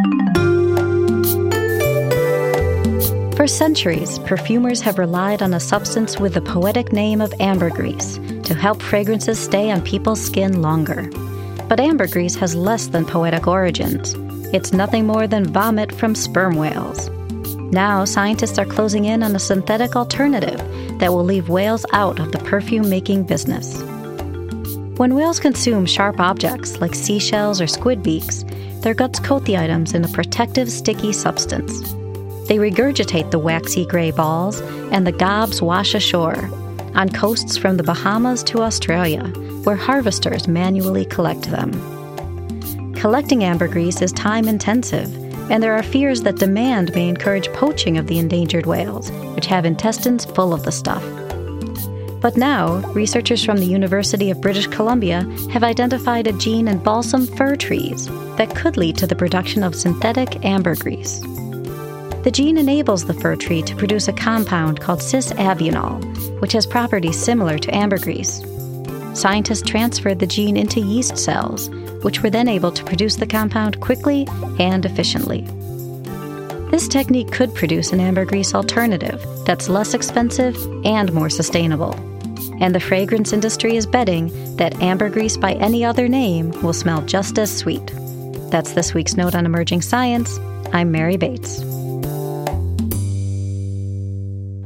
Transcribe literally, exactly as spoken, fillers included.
For centuries, perfumers have relied on a substance with the poetic name of ambergris to help fragrances stay on people's skin longer. But ambergris has less than poetic origins. It's nothing more than vomit from sperm whales. Now, scientists are closing in on a synthetic alternative that will leave whales out of the perfume-making business. When whales consume sharp objects like seashells or squid beaks, their guts coat the items in a protective, sticky substance. They regurgitate the waxy gray balls, and the gobs wash ashore, on coasts from the Bahamas to Australia, where harvesters manually collect them. Collecting ambergris is time-intensive, and there are fears that demand may encourage poaching of the endangered whales, which have intestines full of the stuff. But now, researchers from the University of British Columbia have identified a gene in balsam fir trees that could lead to the production of synthetic ambergris. The gene enables the fir tree to produce a compound called cis-abuinol, which has properties similar to ambergris. Scientists transferred the gene into yeast cells, which were then able to produce the compound quickly and efficiently. This technique could produce an ambergris alternative that's less expensive and more sustainable. And the fragrance industry is betting that ambergris by any other name will smell just as sweet. That's this week's Note on Emerging Science. I'm Mary Bates.